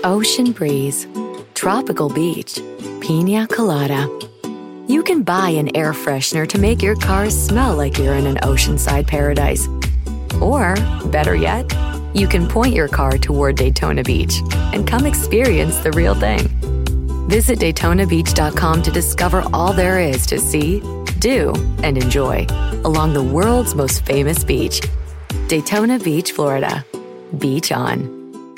ocean breeze, tropical beach, pina colada. You can buy an air freshener to make your car smell like you're in an oceanside paradise. Or, better yet, you can point your car toward Daytona Beach and come experience the real thing. Visit DaytonaBeach.com to discover all there is to see, do, and enjoy along the world's most famous beach. Daytona Beach, Florida. Beach on.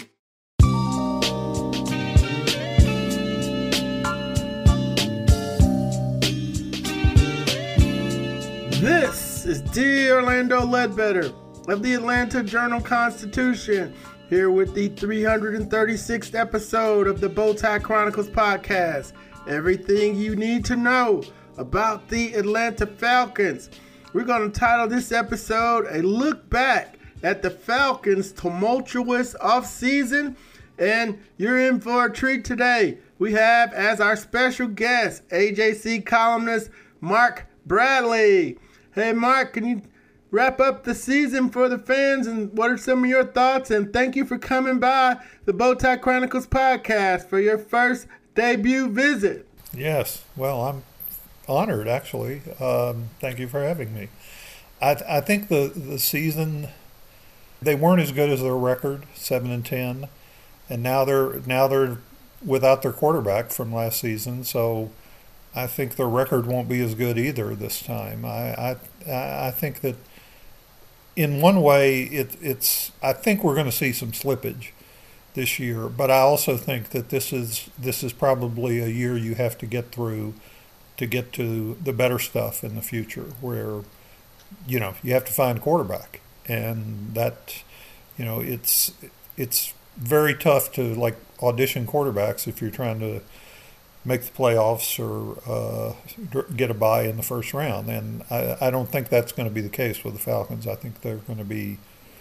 This is D. Orlando Ledbetter of the Atlanta Journal-Constitution, here with the 336th episode of the Bowtie Chronicles podcast. Everything you need to know about the Atlanta Falcons. We're going to title this episode A Look Back at the Falcons' Tumultuous Offseason, and you're in for a treat today. We have as our special guest AJC columnist Mark Bradley. Hey Mark, can you wrap up the season for the fans, and what are some of your thoughts? And thank you for coming by the Bowtie Chronicles podcast for your first debut visit. Yes, well, I'm honored, actually. Thank you for having me. I think the season, they weren't as good as their record, 7-10, and now they're without their quarterback from last season, so I think their record won't be as good either this time. I think that in one way I think we're going to see some slippage this year, but I also think that this is probably a year you have to get through to get to the better stuff in the future, where you have to find a quarterback, and that it's very tough to audition quarterbacks if you're trying to make the playoffs or get a bye in the first round. And I don't think that's going to be the case with the Falcons. I think they're going to be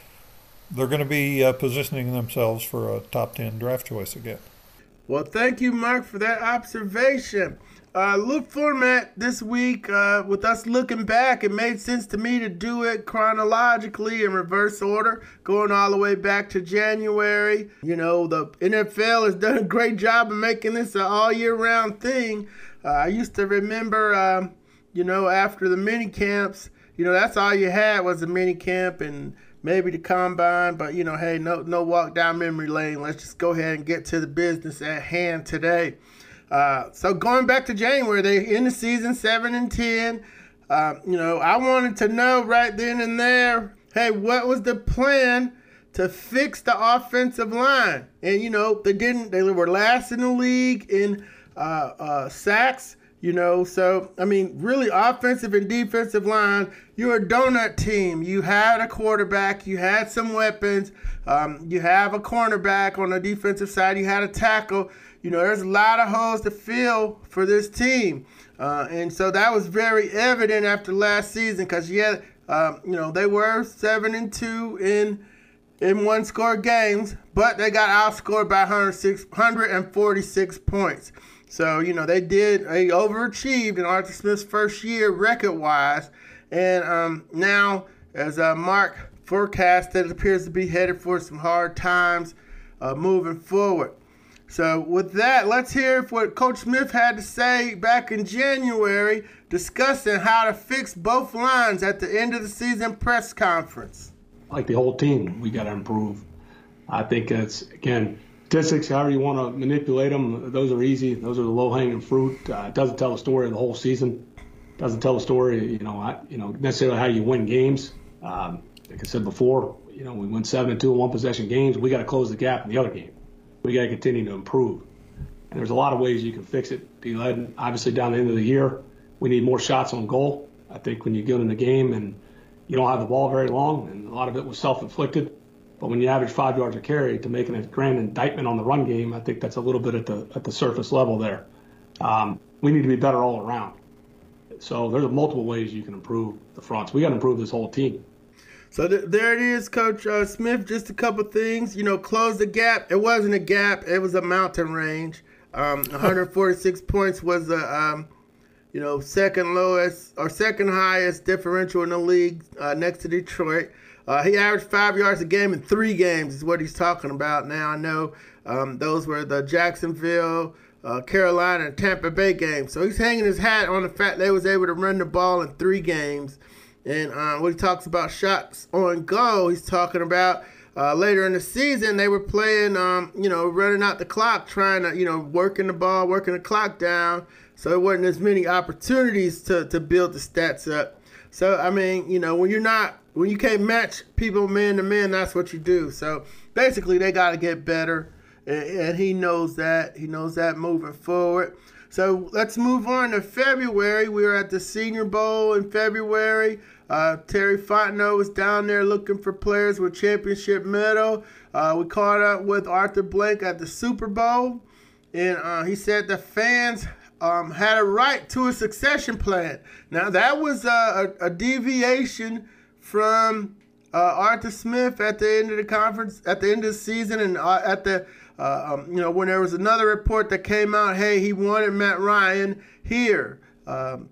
positioning themselves for a top 10 draft choice again. Well, thank you, Mark, for that observation. Look format this week, with us looking back, it made sense to me to do it chronologically in reverse order, going all the way back to January. The NFL has done a great job of making this an all year round thing. I used to remember, after the mini camps, that's all you had was a mini camp and maybe the combine, but hey, no walk down memory lane. Let's just go ahead and get to the business at hand today. So going back to January, they end the season 7-10. I wanted to know right then and there, hey, what was the plan to fix the offensive line? And they didn't. They were last in the league in sacks. So really, offensive and defensive line, you're a donut team. You had a quarterback, you had some weapons, you have a cornerback on the defensive side, you had a tackle. There's a lot of holes to fill for this team. And so that was very evident after last season because, they were 7-2 in one-score games, but they got outscored by 146 points. So, they overachieved in Arthur Smith's first year record-wise. And now, as Mark forecasted, it appears to be headed for some hard times moving forward. So with that, let's hear what Coach Smith had to say back in January discussing how to fix both lines at the end of the season press conference. Like the whole team, we got to improve. I think it's, again, statistics, however you want to manipulate them, those are easy. Those are the low-hanging fruit. It doesn't tell the story of the whole season. It doesn't tell the story, necessarily how you win games. Like I said before, we win 7-2 in one-possession games. We got to close the gap in the other game. We got to continue to improve. And there's a lot of ways you can fix it. Be led, obviously, down the end of the year. We need more shots on goal. I think when you get in the game and you don't have the ball very long, and a lot of it was self-inflicted, but when you average 5 yards a carry to making a grand indictment on the run game, I think that's a little bit at the surface level there. We need to be better all around. So there's multiple ways you can improve the fronts. We got to improve this whole team. So there it is, Coach Smith. Just a couple things. Close the gap. It wasn't a gap. It was a mountain range. 146 points was the second lowest or second highest differential in the league, next to Detroit. He averaged 5 yards a game in 3 games is what he's talking about. Now I know those were the Jacksonville, Carolina, and Tampa Bay games. So he's hanging his hat on the fact they was able to run the ball in 3 games. And when he talks about shots on goal, he's talking about later in the season they were playing, running out the clock, trying to, working the ball, working the clock down. So there wasn't as many opportunities to build the stats up. So, I mean, when you can't match people man to man, that's what you do. So basically they got to get better. And he knows that. He knows that moving forward. So let's move on to February. We were at the Senior Bowl in February. Terry Fontenot was down there looking for players with championship medal. We caught up with Arthur Blank at the Super Bowl. And he said the fans had a right to a succession plan. Now, that was a deviation from Arthur Smith at the end of the conference, at the end of the season, and at the when there was another report that came out, hey, he wanted Matt Ryan here. And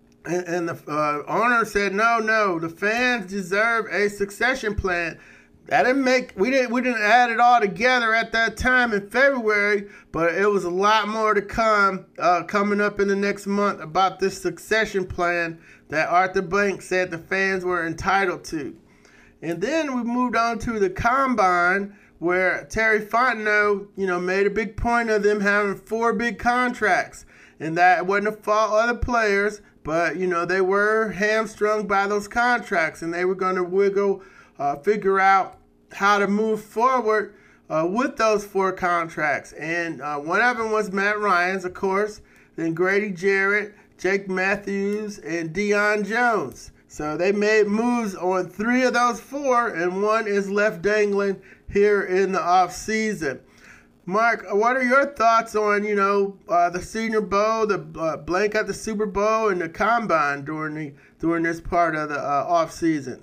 the owner said, no, the fans deserve a succession plan. That we didn't add it all together at that time in February, but it was a lot more to come coming up in the next month about this succession plan that Arthur Blank said the fans were entitled to. And then we moved on to the Combine, where Terry Fontenot, made a big point of them having 4 big contracts, and that wasn't a fault of the players, but they were hamstrung by those contracts, and they were going to figure out how to move forward with those 4 contracts. And one of them was Matt Ryan's, of course, then Grady Jarrett, Jake Matthews, and Deion Jones. So they made moves on 3 of those 4, and 1 is left dangling here in the offseason. Mark, what are your thoughts on, the Senior Bowl, the Blank at the Super Bowl, and the Combine during this part of the offseason?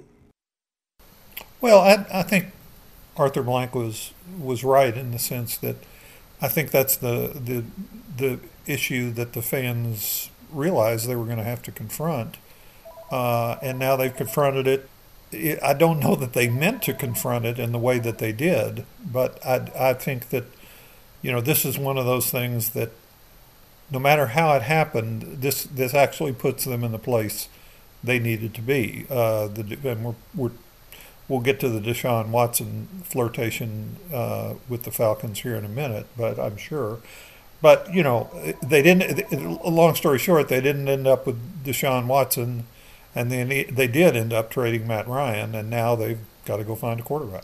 Well, I think Arthur Blank was right in the sense that I think that's the issue that the fans realized they were going to have to confront, and now they've confronted it. I don't know that they meant to confront it in the way that they did, but I think that this is one of those things that no matter how it happened, this actually puts them in the place they needed to be. And we'll get to the Deshaun Watson flirtation with the Falcons here in a minute, but I'm sure. But, they didn't, long story short, they didn't end up with Deshaun Watson, and then they did end up trading Matt Ryan, and now they've got to go find a quarterback.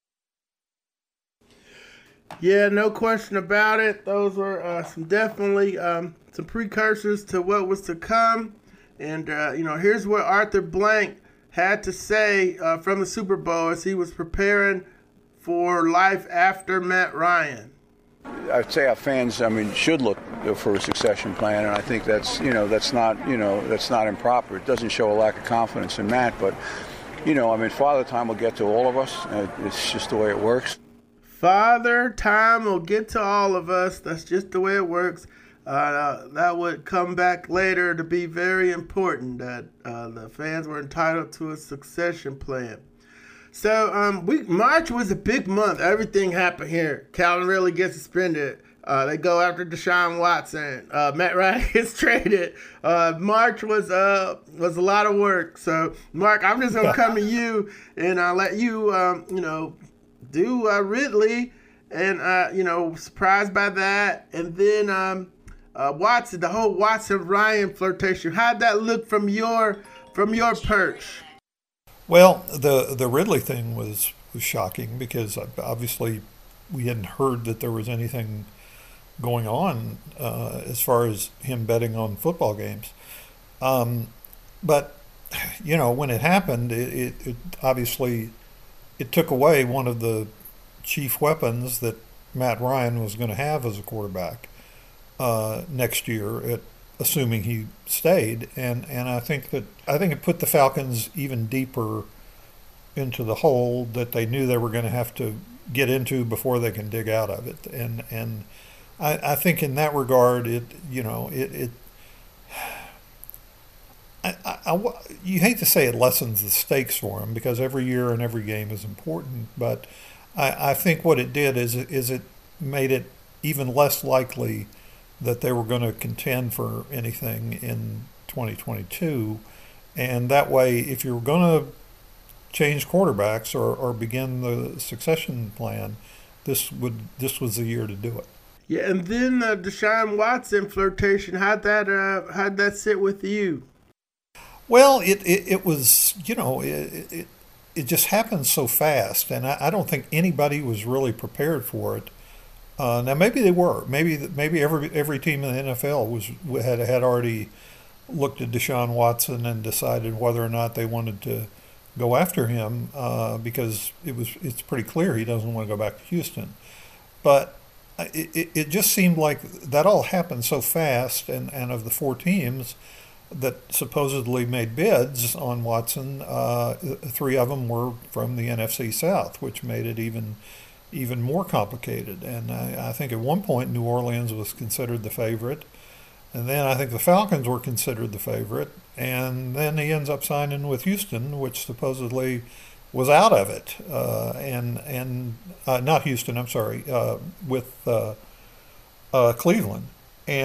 Yeah, no question about it. Those were definitely some precursors to what was to come. And, here's what Arthur Blank had to say from the Super Bowl as he was preparing for life after Matt Ryan. I'd say our fans, should look for a succession plan, and I think that's not improper. It doesn't show a lack of confidence in Matt, but, Father Time will get to all of us. It's just the way it works. Father Time will get to all of us. That's just the way it works. That would come back later to be very important, that the fans were entitled to a succession plan. So March was a big month. Everything happened here. Calvin Ridley gets suspended. They go after Deshaun Watson. Matt Ryan gets traded. March was a lot of work. So, Mark, I'm just going to come to you and let you, do Ridley. And, surprised by that. And then Watson, the whole Watson-Ryan flirtation. How'd that look from your perch? Well, the Ridley thing was shocking because obviously we hadn't heard that there was anything going on as far as him betting on football games. But, when it happened, it obviously it took away one of the chief weapons that Matt Ryan was going to have as a quarterback next year, assuming he stayed. And I think it put the Falcons even deeper into the hole that they knew they were going to have to get into before they can dig out of it. And I think in that regard, you hate to say it lessens the stakes for them because every year and every game is important, but I think what it did is it made it even less likely that they were going to contend for anything in 2022. And that way, if you're going to change quarterbacks or begin the succession plan, this was the year to do it. Yeah, and then the Deshaun Watson flirtation, how'd that sit with you? Well, it was, it just happened so fast, and I don't think anybody was really prepared for it. Now maybe they were. Maybe every team in the NFL had already looked at Deshaun Watson and decided whether or not they wanted to go after him because it's pretty clear he doesn't want to go back to Houston. But it just seemed like that all happened so fast, and of the four teams that supposedly made bids on Watson, three of them were from the NFC South, which made it even more complicated. And I think at one point New Orleans was considered the favorite, and then I think the Falcons were considered the favorite, and then he ends up signing with Houston, which supposedly was out of it, and not Houston, I'm sorry, with Cleveland,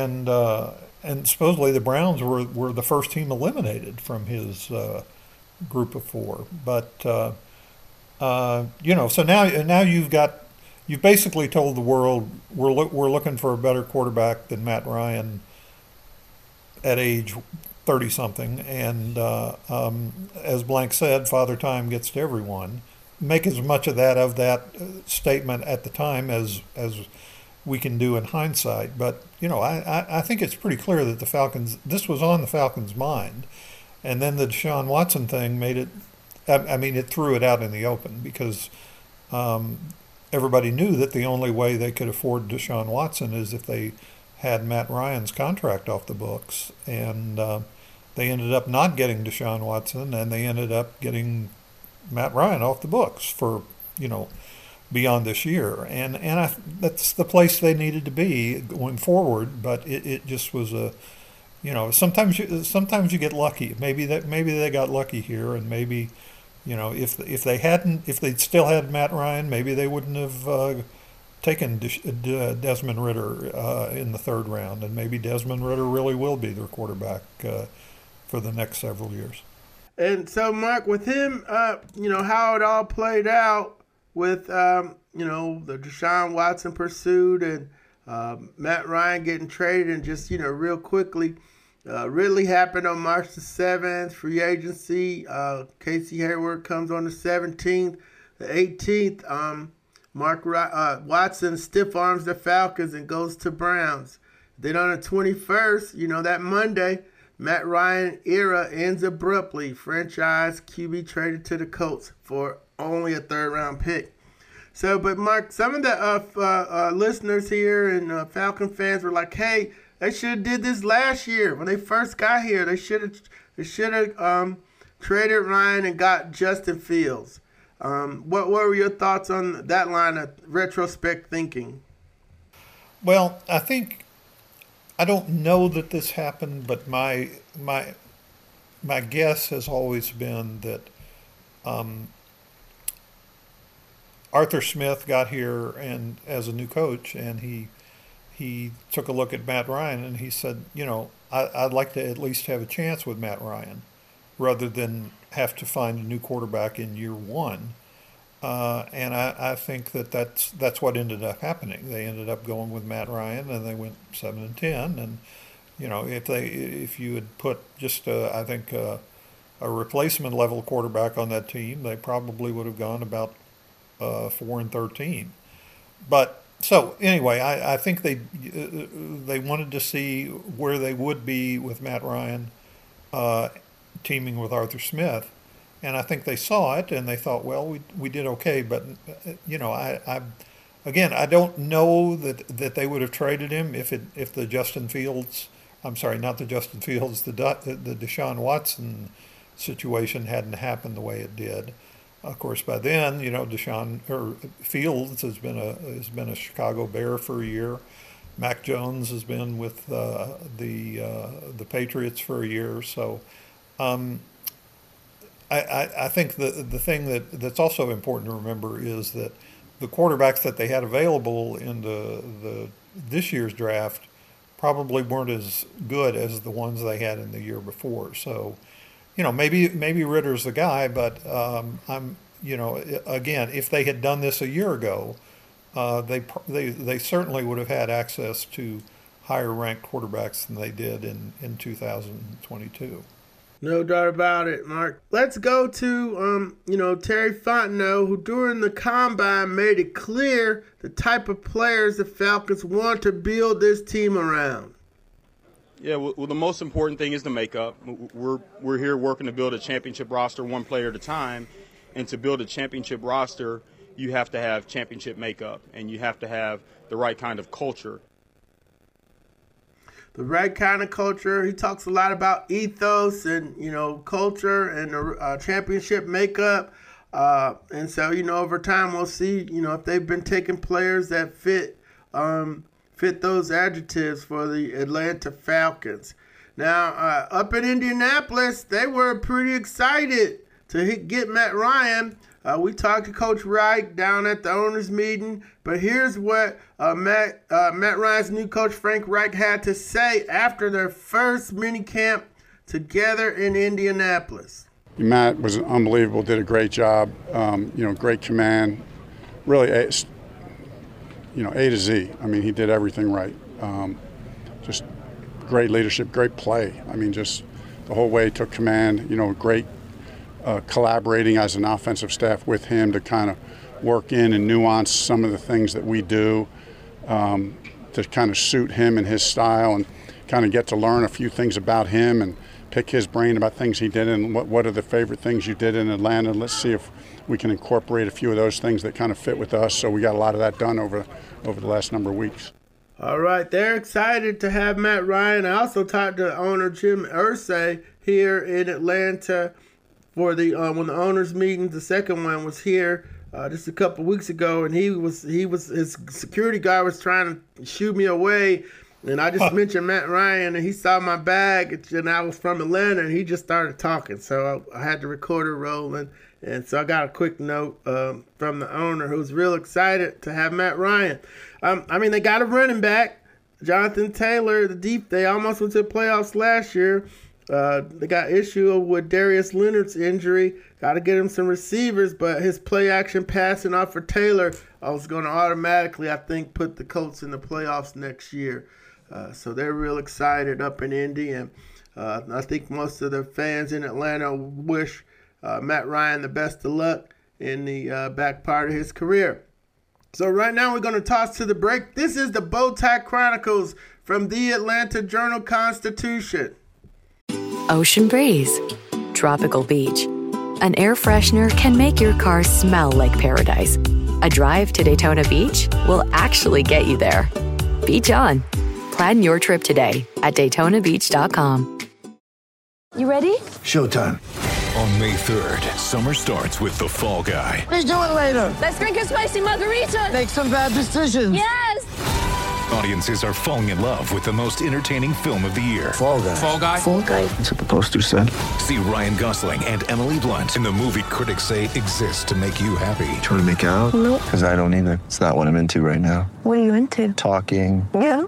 and supposedly the Browns were the first team eliminated from his group of four. But so now you've basically told the world we're looking for a better quarterback than Matt Ryan at age 30-something, and as Blank said, Father Time gets to everyone. Make as much of that statement at the time as we can do in hindsight. But I think it's pretty clear that the Falcons, this was on the Falcons' mind, and then the Deshaun Watson thing made it. It threw it out in the open because everybody knew that the only way they could afford Deshaun Watson is if they had Matt Ryan's contract off the books, and they ended up not getting Deshaun Watson, and they ended up getting Matt Ryan off the books for, beyond this year. And that's the place they needed to be going forward, but it just was sometimes you get lucky. Maybe they got lucky here, and maybe, if they'd still had Matt Ryan, maybe they wouldn't have taken Desmond Ridder in the third round, and maybe Desmond Ridder really will be their quarterback for the next several years. And so, Mark, with him, how it all played out with, the Deshaun Watson pursuit and Matt Ryan getting traded, and just, real quickly, really happened on March the 7th, free agency. Casey Hayward comes on the 17th. The 18th, Watson stiff arms the Falcons and goes to Browns. Then on the 21st, that Monday, Matt Ryan era ends abruptly. Franchise QB traded to the Colts for only a third-round pick. So, but Mark, some of the listeners here and Falcon fans were like, "Hey, they should have did this last year when they first got here. They should have traded Ryan and got Justin Fields." What were your thoughts on that line of retrospect thinking? Well, I don't know that this happened, but my guess has always been that Arthur Smith got here and as a new coach, and he took a look at Matt Ryan and he said, I'd like to at least have a chance with Matt Ryan, rather than have to find a new quarterback in year one. And I think that's what ended up happening. They ended up going with Matt Ryan, and they went 7-10. And if you had put just a replacement level quarterback on that team, they probably would have gone about 4-13. But so anyway, I think they wanted to see where they would be with Matt Ryan teaming with Arthur Smith. And I think they saw it, and they thought, well, we did okay. But, I don't know that they would have traded him if the Justin Fields, I'm sorry, not the Justin Fields, the Deshaun Watson situation hadn't happened the way it did. Of course, by then, Fields has been a Chicago Bear for a year. Mac Jones has been with the Patriots for a year. So I think the thing that's also important to remember is that the quarterbacks that they had available in this year's draft probably weren't as good as the ones they had in the year before. So, maybe Ritter's the guy, but again, if they had done this a year ago, they certainly would have had access to higher ranked quarterbacks than they did in 2022. No doubt about it, Mark. Let's go to, Terry Fontenot, who during the Combine made it clear the type of players the Falcons want to build this team around. Yeah, well, the most important thing is the makeup. We're here working to build a championship roster one player at a time, and to build a championship roster, you have to have championship makeup, and you have to have the right kind of culture. The right kind of culture. He talks a lot about ethos and, culture and the championship makeup. And so, over time we'll see, if they've been taking players that fit those adjectives for the Atlanta Falcons. Now, up in Indianapolis, they were pretty excited to get Matt Ryan. We talked to Coach Wright down at the owners' meeting, but here's what Matt Ryan's new coach, Frank Reich, had to say after their first minicamp together in Indianapolis. Matt was unbelievable, did a great job, great command, really, A to Z. I mean, he did everything right. Just great leadership, great play. I mean, just the whole way he took command, great collaborating as an offensive staff with him to kind of work in and nuance some of the things that we do to kind of suit him and his style, and kind of get to learn a few things about him and pick his brain about things he did and what are the favorite things you did in Atlanta. Let's see if we can incorporate a few of those things that kind of fit with us. So we got a lot of that done over the last number of weeks. All right, they're excited to have Matt Ryan. I also talked to owner Jim Irsay here in Atlanta for the when the owners meeting. The second one was here just a couple weeks ago, and his security guard was trying to shoo me away, and I just mentioned Matt Ryan, and he saw my bag, and I was from Atlanta, and he just started talking, so I had the recorder rolling, and so I got a quick note from the owner who's real excited to have Matt Ryan. They got a running back, Jonathan Taylor. They almost went to the playoffs last year. They got issue with Darius Leonard's injury. Got to get him some receivers, but his play action passing off for Taylor was going to automatically, I think, put the Colts in the playoffs next year. So they're real excited up in Indy, and I think most of the fans in Atlanta wish Matt Ryan the best of luck in the back part of his career. So right now we're going to toss to the break. This is the Bowtie Chronicles from the Atlanta Journal-Constitution. Ocean breeze, tropical beach. An air freshener can make your car smell like paradise. A drive to Daytona Beach will actually get you there. Beach on. Plan your trip today at DaytonaBeach.com. You ready? Showtime. On May 3rd, summer starts with The Fall Guy. Let's do it later. Let's drink a spicy margarita. Make some bad decisions. Yes! Audiences are falling in love with the most entertaining film of the year. Fall Guy. Fall Guy? Fall Guy. That's what the poster said. See Ryan Gosling and Emily Blunt in the movie critics say exists to make you happy. Trying to make it out? Nope. Because I don't either. It's not what I'm into right now. What are you into? Talking. Yeah.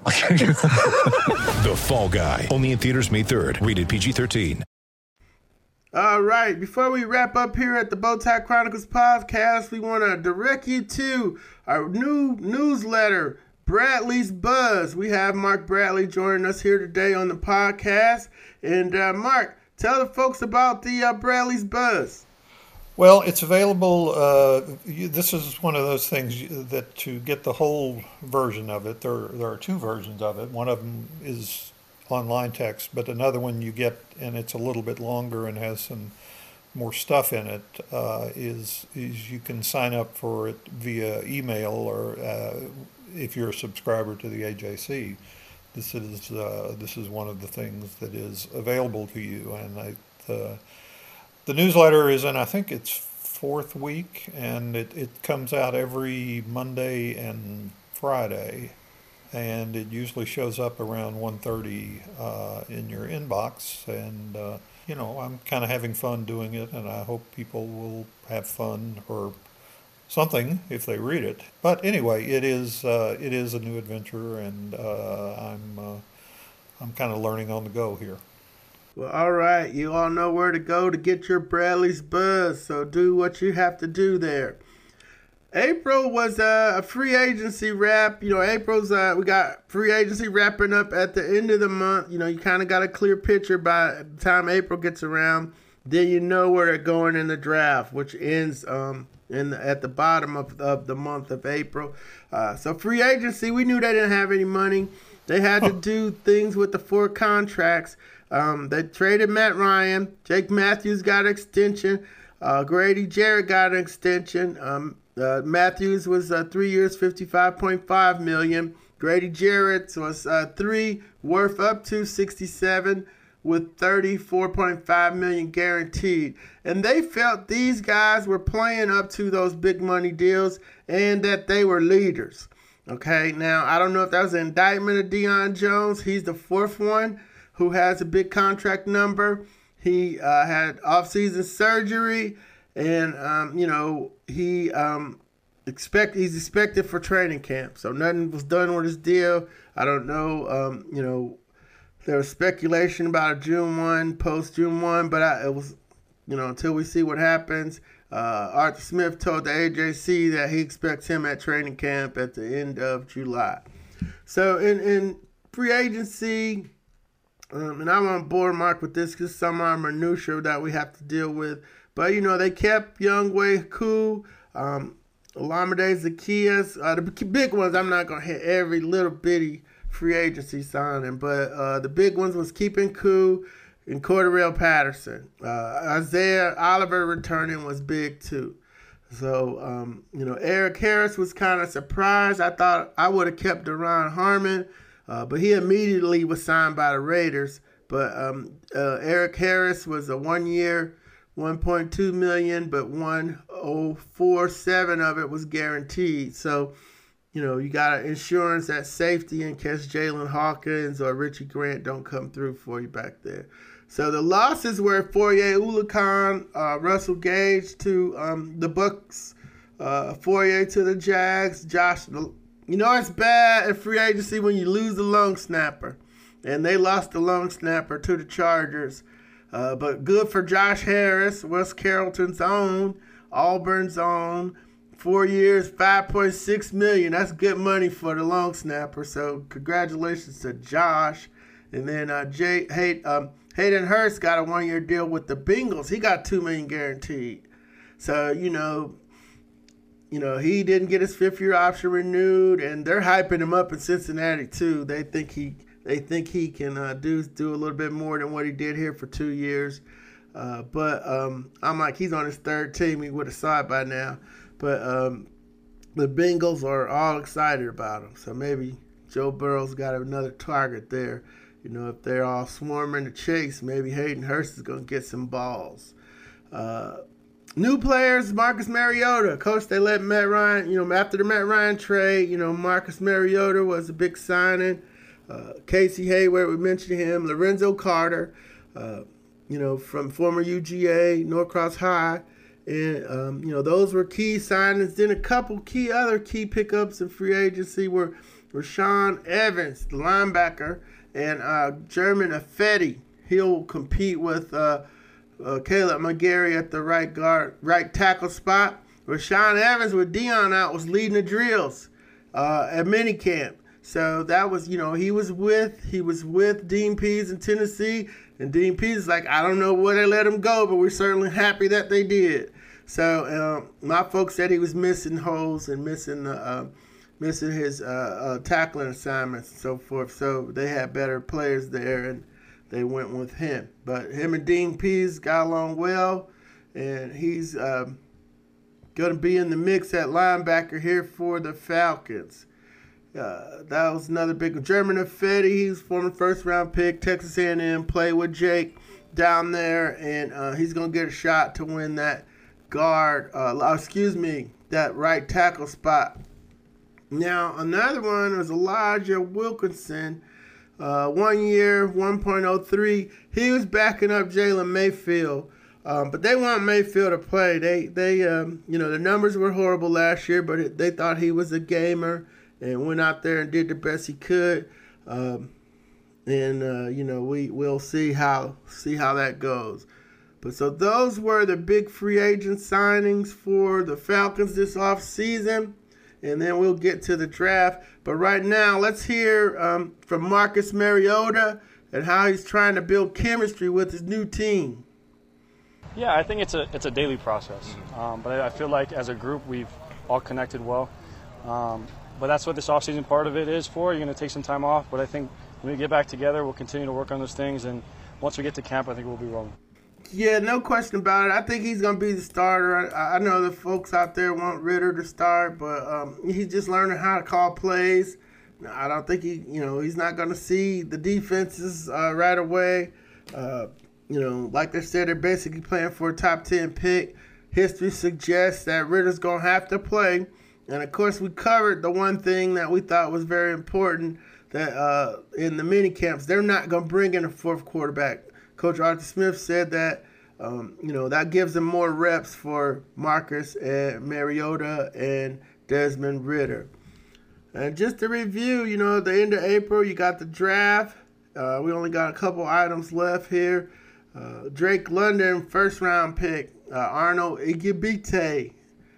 The Fall Guy. Only in theaters May 3rd. Rated PG-13. All right, before we wrap up here at the Bowtie Chronicles podcast, we want to direct you to our new newsletter, Bradley's Buzz. We have Mark Bradley joining us here today on the podcast. And Mark, tell the folks about the Bradley's Buzz. Well, it's available. This is one of those things that to get the whole version of it, there are two versions of it. One of them is online text, but another one you get, and it's a little bit longer and has some more stuff in it, is you can sign up for it via email or if you're a subscriber to the AJC. This is one of the things that is available to you, and the newsletter is in, I think it's fourth week, and it comes out every Monday and Friday. And it usually shows up around 1:30 in your inbox, and I'm kind of having fun doing it, and I hope people will have fun or something if they read it. But anyway, it is a new adventure, and I'm kind of learning on the go here. Well, all right. You all know where to go to get your Bradley's Buzz, so do what you have to do there. April was a free agency wrap. April's we got free agency wrapping up at the end of the month. You kind of got a clear picture by the time April gets around. Then you know where they're going in the draft, which ends at the bottom of the month of April. So free agency, we knew they didn't have any money. They had to do things with the 4 contracts. They traded Matt Ryan. Jake Matthews got an extension. Grady Jarrett got an extension. Matthews was 3 years, $55.5 million. Grady Jarrett was 3, worth up to $67 with $34.5 million guaranteed. And they felt these guys were playing up to those big money deals and that they were leaders. Okay, now I don't know if that was an indictment of Deion Jones. He's the 4th one who has a big contract number. He had off-season surgery, and he's expected for training camp. So nothing was done with his deal. I don't know. There was speculation about a June 1, post June 1, but it was, until we see what happens. Arthur Smith told the AJC that he expects him at training camp at the end of July. So in free agency, and I won't bore Mark with this because some are minutiae that we have to deal with. But, they kept Younghoe Koo, Olamide Zaccheaus. The big ones, I'm not going to hit every little bitty free agency signing. But the big ones was keeping Koo and Cordarrelle Patterson. Isaiah Oliver returning was big, too. So, Eric Harris was kind of surprised. I thought I would have kept Deron Harmon. But he immediately was signed by the Raiders. But Eric Harris was a 1 year, $1.2 million, but $1.047 of it was guaranteed. So, you got insurance at safety in case Jalen Hawkins or Richie Grant don't come through for you back there. So the losses were Foye Oluokun, Russell Gage to the Bucks, Foye to the Jags, Josh. It's bad at free agency when you lose the long snapper. And they lost the long snapper to the Chargers. But good for Josh Harris, West Carrollton's own, Auburn's own. 4 years, $5.6 million. That's good money for the long snapper. So congratulations to Josh. And then Hayden Hurst got a 1 year deal with the Bengals. He got $2 million guaranteed. So, he didn't get his 5th year option renewed, and they're hyping him up in Cincinnati too. They think he can do a little bit more than what he did here for 2 years. But I'm like, he's on his 3rd team. He would have saw it by now. But the Bengals are all excited about him. So maybe Joe Burrow's got another target there. If they're all swarming the chase, maybe Hayden Hurst is going to get some balls. New players, Marcus Mariota. Coach, they let Matt Ryan, after the Matt Ryan trade, Marcus Mariota was a big signing. Casey Hayward, we mentioned him. Lorenzo Carter, from former UGA, Norcross High. And, those were key signings. Then a couple other key pickups in free agency were Rashaan Evans, the linebacker, and German Ifedi. He'll compete with Caleb McGarry at the right tackle spot. Rashaan Evans, with Deion out, was leading the drills at minicamp. So that was, he was with Dean Pease in Tennessee, and Dean Pease is like, I don't know where they let him go, but we're certainly happy that they did. So my folks said he was missing holes and missing his tackling assignments and so forth. So they had better players there, and they went with him. But him and Dean Pease got along well, and he's going to be in the mix at linebacker here for the Falcons. That was another big one. German Ifedi, he's former first-round pick, Texas A&M, played with Jake down there, and he's going to get a shot to win that that right tackle spot. Now, another one was Elijah Wilkinson. 1 year, 1.03. He was backing up Jalen Mayfield. But they want Mayfield to play. They the numbers were horrible last year, but they thought he was a gamer and went out there and did the best he could. We'll see how that goes. But so those were the big free agent signings for the Falcons this offseason. And then we'll get to the draft. But right now, let's hear from Marcus Mariota and how he's trying to build chemistry with his new team. Yeah, I think it's a daily process. But I feel like as a group, we've all connected well. But that's what this offseason part of it is for. You're going to take some time off. But I think when we get back together, we'll continue to work on those things. And once we get to camp, I think we'll be rolling. Yeah, no question about it. I think he's going to be the starter. I know the folks out there want Ridder to start, but he's just learning how to call plays. I don't think he's not going to see the defenses right away. Like they said, they're basically playing for a top 10 pick. History suggests that Ridder's going to have to play. And, of course, we covered the one thing that we thought was very important, that in the mini camps, they're not going to bring in a fourth quarterback. Coach Arthur Smith said that, that gives them more reps for Marcus and Mariota and Desmond Ridder. And just to review, the end of April, you got the draft. We only got a couple items left here. Drake London, first-round pick. Arnold Igibite,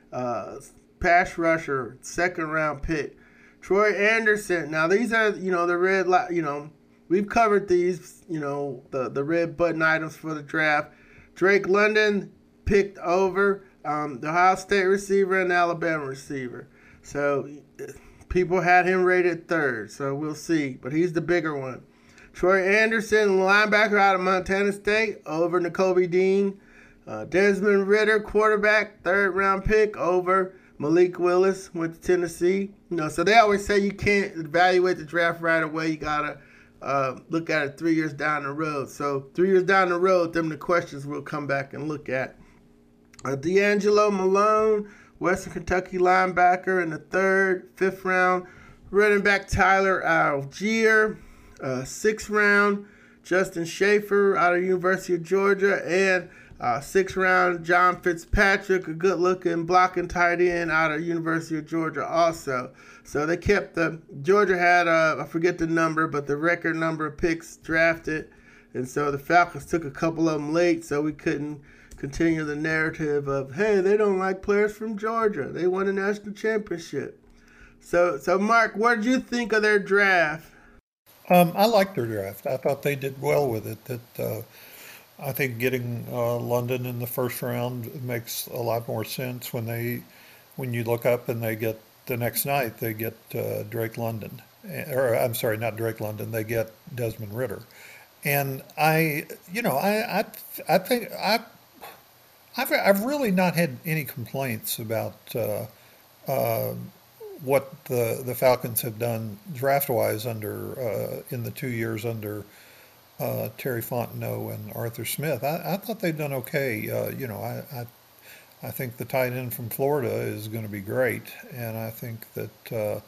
pass rusher, second-round pick. Troy Anderson. Now, these are, the red, we've covered these, the red button items for the draft. Drake London picked over the Ohio State receiver and the Alabama receiver. So people had him rated third, so we'll see. But he's the bigger one. Troy Anderson, linebacker out of Montana State, over Nakobe Dean. Desmond Ridder, quarterback, third-round pick, over Malik Willis, went to Tennessee. So they always say you can't evaluate the draft right away. You got to look at it 3 years down the road. So 3 years down the road, the questions we'll come back and look at. D'Angelo Malone, Western Kentucky linebacker in the fifth round. Running back Tyler Algier, sixth round. Justin Schaefer out of University of Georgia, and sixth round John Fitzpatrick, a good-looking blocking tight end out of University of Georgia also. So they kept Georgia had, I forget the number, but the record number of picks drafted. And so the Falcons took a couple of them late, so we couldn't continue the narrative of, hey, they don't like players from Georgia. They won a national championship. So Mark, what did you think of their draft? I liked their draft. I thought they did well with it. I think getting London in the first round makes a lot more sense when you look up and they get the next night they get Drake London, or I'm sorry, not Drake London. They get Desmond Ridder, and I think I've really not had any complaints about what the Falcons have done draft-wise under in the 2 years under Terry Fontenot and Arthur Smith. I thought they'd done okay. I think the tight end from Florida is going to be great, and I think that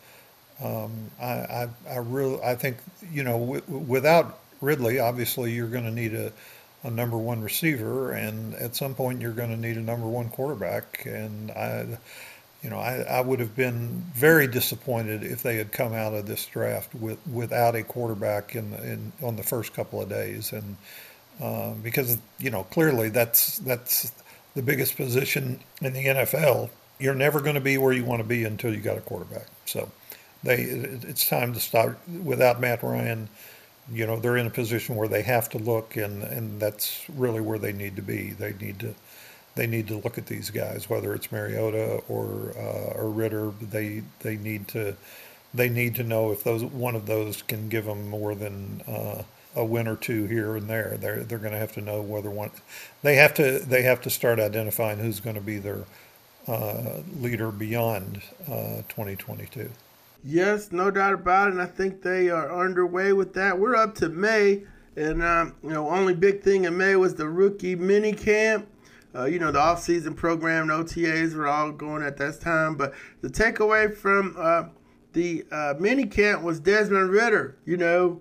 I think without Ridley, obviously you're going to need a number one receiver, and at some point you're going to need a number one quarterback. And I would have been very disappointed if they had come out of this draft without a quarterback on the first couple of days, and because clearly that's the biggest position in the NFL. You're never going to be where you want to be until you got a quarterback. So it's time to start. Without Matt Ryan, they're in a position where they have to look, and that's really where they need to be. They need to look at these guys, whether it's Mariota or Ridder. They need to know if one of those can give them more than a win or two here and there. They're going to have to know whether one. They have to start identifying who's going to be their leader beyond 2022. Yes, no doubt about it. And I think they are underway with that. We're up to May, and only big thing in May was the rookie mini camp. The off-season program, the OTAs were all going at that time. But the takeaway from the mini camp was Desmond Ridder.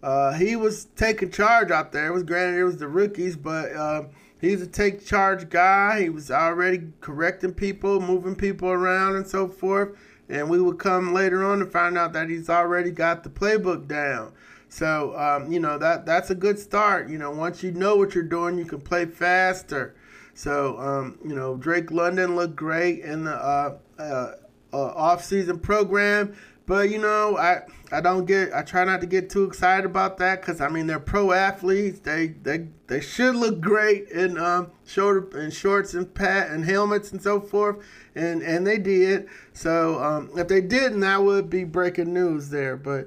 he was taking charge out there. Granted, it was the rookies, but he's a take charge guy. He was already correcting people, moving people around and so forth. And we would come later on to find out that he's already got the playbook down. So, that's a good start. Once you know what you're doing, you can play faster. So, Drake London looked great in the off-season program. But, I try not to get too excited about that because, they're pro athletes. They should look great in shorts and helmets and so forth. And they did. So, if they didn't, that would be breaking news there. But,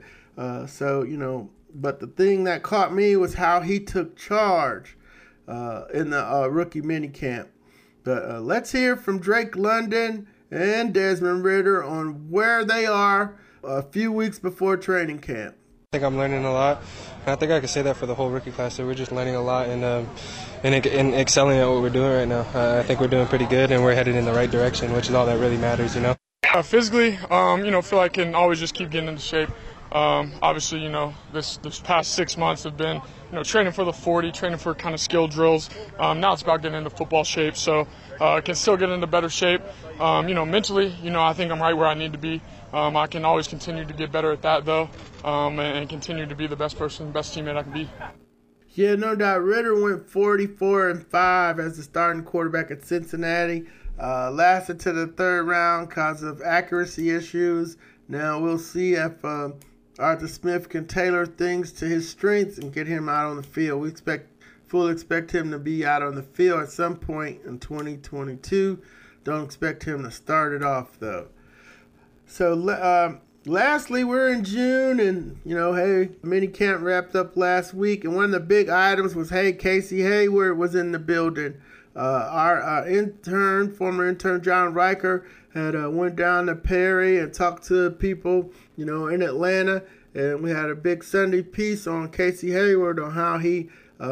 but the thing that caught me was how he took charge in the rookie minicamp. But let's hear from Drake London and Desmond Ridder on where they are a few weeks before training camp. I think I'm learning a lot. And I think I can say that for the whole rookie class. So we're just learning a lot and excelling at what we're doing right now. I think we're doing pretty good and we're headed in the right direction, which is all that really matters, Physically, feel like I can always just keep getting into shape. Obviously, this past 6 months have been, training for the 40, training for kind of skill drills. Now it's about getting into football shape, so I can still get into better shape. Mentally, I think I'm right where I need to be. I can always continue to get better at that, though, and continue to be the best person, best teammate I can be. Yeah, no doubt. Ridder went 44-5 as the starting quarterback at Cincinnati. Lasted to the third round because of accuracy issues. Now we'll see if Arthur Smith can tailor things to his strengths and get him out on the field. We fully expect him to be out on the field at some point in 2022. Don't expect him to start it off, though. So, lastly, we're in June, and, minicamp wrapped up last week, and one of the big items was, Casey Hayward was in the building. Our former intern John Riker, had went down to Perry and talked to people, in Atlanta, and we had a big Sunday piece on Casey Hayward on how he,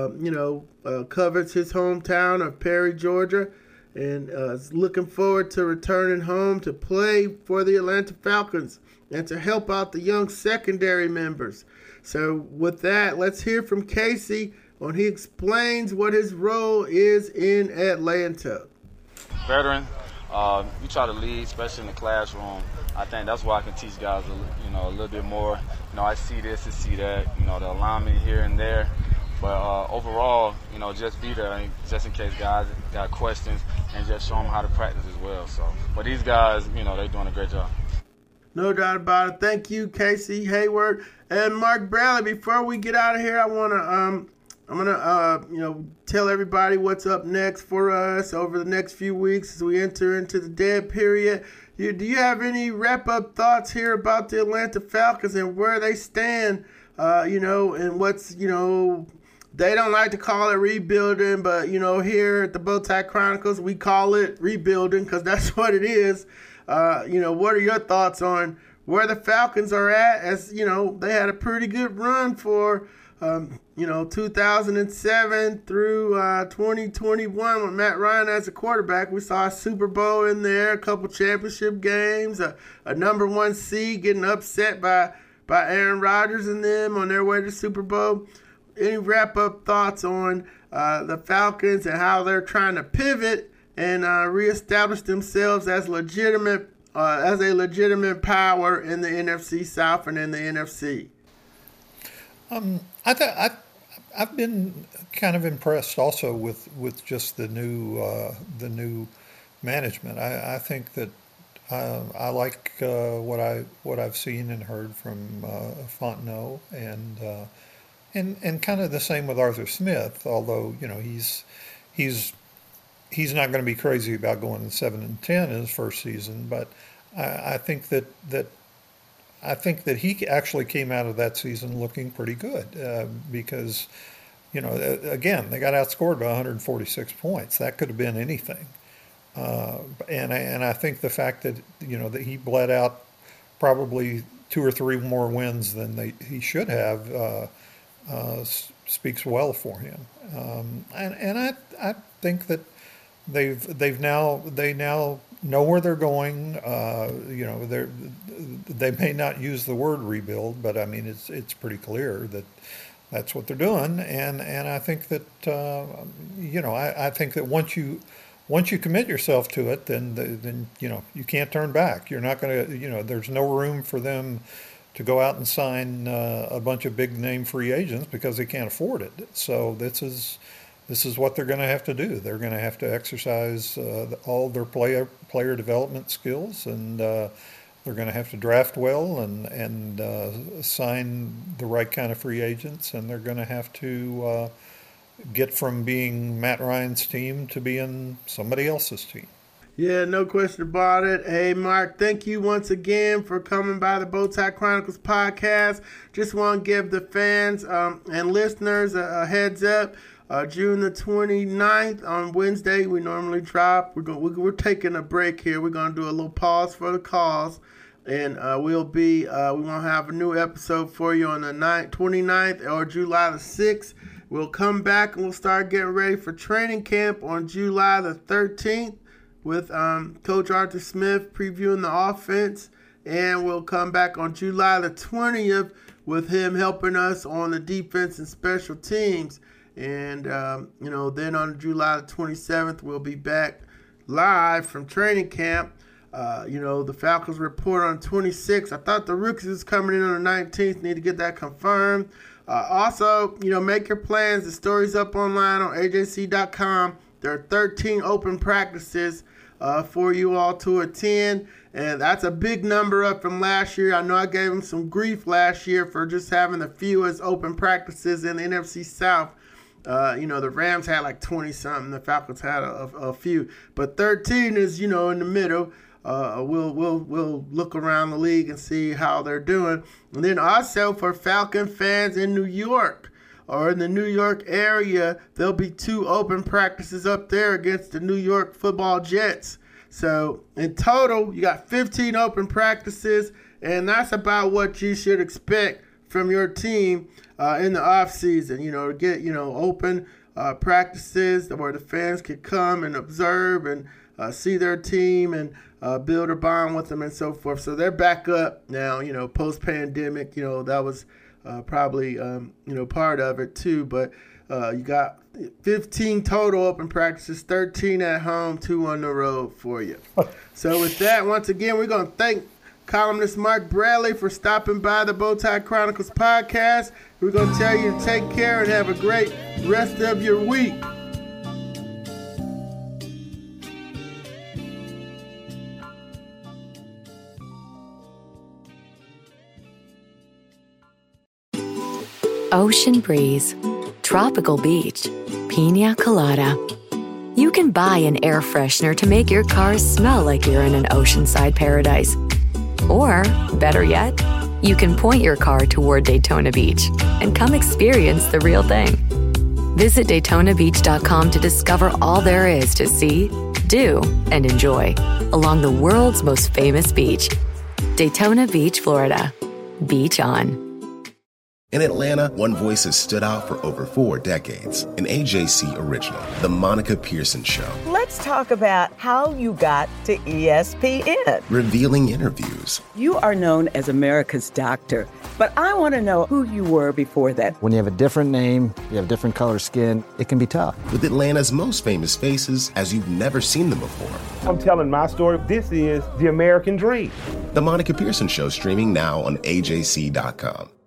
covers his hometown of Perry, Georgia, and is looking forward to returning home to play for the Atlanta Falcons and to help out the young secondary members. So with that, let's hear from Casey when he explains what his role is in Atlanta. Veteran, you try to lead, especially in the classroom. I think that's why I can teach guys, a little bit more. I see this and see that, the alignment here and there. But overall, just be there, just in case guys got questions, and just show them how to practice as well. So, but these guys, they're doing a great job. No doubt about it. Thank you, Casey Hayward and Mark Bradley. Before we get out of here, I'm gonna tell everybody what's up next for us over the next few weeks as we enter into the dead period. Do you have any wrap-up thoughts here about the Atlanta Falcons and where they stand? And what's they don't like to call it rebuilding, but, here at the Bowtie Chronicles, we call it rebuilding because that's what it is. What are your thoughts on where the Falcons are at? As, they had a pretty good run for, 2007 through 2021 with Matt Ryan as a quarterback. We saw a Super Bowl in there, a couple championship games, a number one seed getting upset by Aaron Rodgers and them on their way to Super Bowl. Any wrap-up thoughts on the Falcons and how they're trying to pivot and reestablish themselves as a legitimate power in the NFC South and in the NFC? I've been kind of impressed also with just the new management. I think that I like what I've seen and heard from Fontenot and kind of the same with Arthur Smith. Although he's not going to be crazy about going 7-10 in his first season, but I think that he actually came out of that season looking pretty good because, again, they got outscored by 146 points. That could have been anything. And I think the fact that, that he bled out probably 2 or 3 more wins than he should have speaks well for him. And I think that they now know where they're going. They may not use the word rebuild, but I mean it's pretty clear that that's what they're doing. And I think that I think that once you commit yourself to it, then you can't turn back. You're not going to there's no room for them to go out and sign a bunch of big name free agents because they can't afford it. So this is what they're going to have to do. They're going to have to exercise all their player development skills, and they're going to have to draft well and sign the right kind of free agents, and they're going to have to get from being Matt Ryan's team to being somebody else's team. Yeah, no question about it. Hey, Mark, thank you once again for coming by the Bowtie Chronicles podcast. Just want to give the fans and listeners a heads up. June the 29th on Wednesday, we normally drop. We're taking a break here. We're going to do a little pause for the calls. And we won't have a new episode for you on the 29th or July the 6th. We'll come back and we'll start getting ready for training camp on July the 13th with Coach Arthur Smith previewing the offense. And we'll come back on July the 20th with him helping us on the defense and special teams. And, then on July the 27th, we'll be back live from training camp. The Falcons report on 26th. I thought the rookies was coming in on the 19th. Need to get that confirmed. Also, make your plans. The story's up online on AJC.com. There are 13 open practices for you all to attend. And that's a big number up from last year. I know I gave them some grief last year for just having the fewest open practices in the NFC South. The Rams had like 20-something. The Falcons had a few. But 13 is, in the middle. We'll look around the league and see how they're doing. And then also for Falcon fans in New York or in the New York area, there'll be 2 open practices up there against the New York Football Jets. So in total, you got 15 open practices, and that's about what you should expect from your team in the offseason, to get, open practices where the fans can come and observe and see their team and build a bond with them and so forth. So they're back up now, post-pandemic, that was probably, part of it too. But you got 15 total open practices, 13 at home, 2 on the road for you. So with that, once again, we're going to thank columnist Mark Bradley for stopping by the Bowtie Chronicles podcast. We're going to tell you to take care and have a great rest of your week. Ocean breeze, tropical beach, pina colada. You can buy an air freshener to make your car smell like you're in an oceanside paradise. Or, better yet, you can point your car toward Daytona Beach and come experience the real thing. Visit DaytonaBeach.com to discover all there is to see, do, and enjoy along the world's most famous beach. Daytona Beach, Florida. Beach on. In Atlanta, one voice has stood out for over 4 decades. An AJC original, The Monica Pearson Show. Let's talk about how you got to ESPN. Revealing interviews. You are known as America's doctor, but I want to know who you were before that. When you have a different name, you have different color skin, it can be tough. With Atlanta's most famous faces as you've never seen them before. I'm telling my story. This is the American dream. The Monica Pearson Show, streaming now on AJC.com.